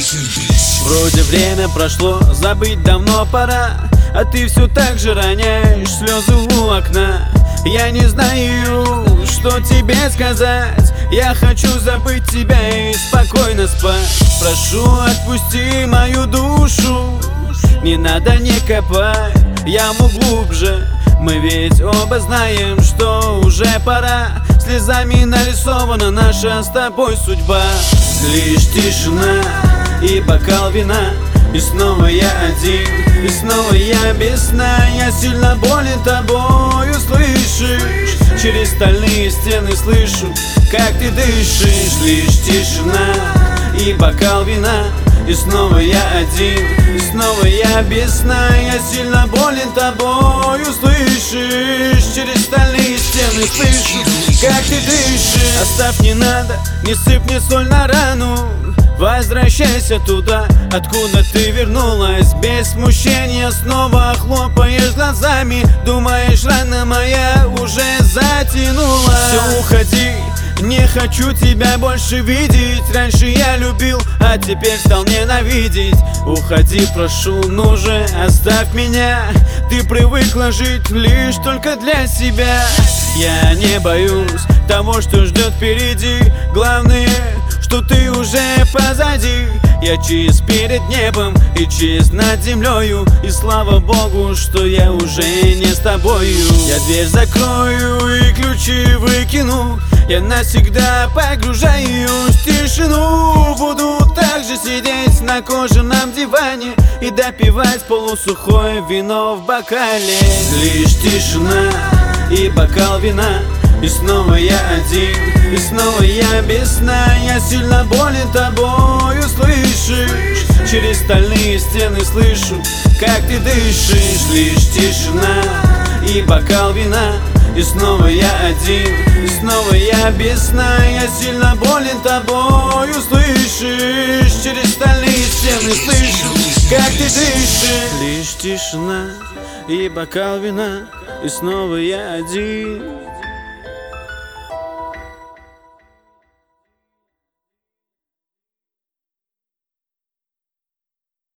Вроде время прошло, забыть давно пора, а ты все так же роняешь слезы у окна. Я не знаю, что тебе сказать. Я хочу забыть тебя и спокойно спать. Прошу, отпусти мою душу, не надо не копать яму глубже. Мы ведь оба знаем, что уже пора. Слезами нарисована наша с тобой судьба. Лишь тишина и бокал вина, и снова я один, и снова я без сна. Я сильно болен тобою, слышишь? Через стальные стены слышу, как ты дышишь. Лишь тишина и бокал вина, и снова я один, и снова я без сна. Я сильно болен тобою, слышишь? Через стальные стены слышу, как ты дышишь. Оставь, не надо, не сыпь мне соль на рану. Возвращайся туда, откуда ты вернулась. Без смущения снова хлопаешь глазами. Думаешь, рана моя уже затянула. Все, уходи, не хочу тебя больше видеть. Раньше я любил, а теперь стал ненавидеть. Уходи, прошу, ну же, оставь меня. Ты привыкла жить лишь только для себя. Я не боюсь того, что ждет впереди. Главное, что ты уже позади. Я чист перед небом и чист над землею. И слава Богу, что я уже не с тобою. Я дверь закрою и ключи выкину. Я навсегда погружаюсь в тишину. Буду также сидеть на кожаном диване и допивать полусухое вино в бокале. Лишь тишина и бокал вина, и снова я один, и снова я без сна. Я сильно болен тобою, слышишь? Через стальные стены слышу, как ты дышишь. Лишь тишина и бокал вина, и снова я один, и снова я без сна. Я сильно болен тобою, слышишь? Через стальные стены слышу, как ты дышишь. Лишь тишина и бокал вина, и снова я один.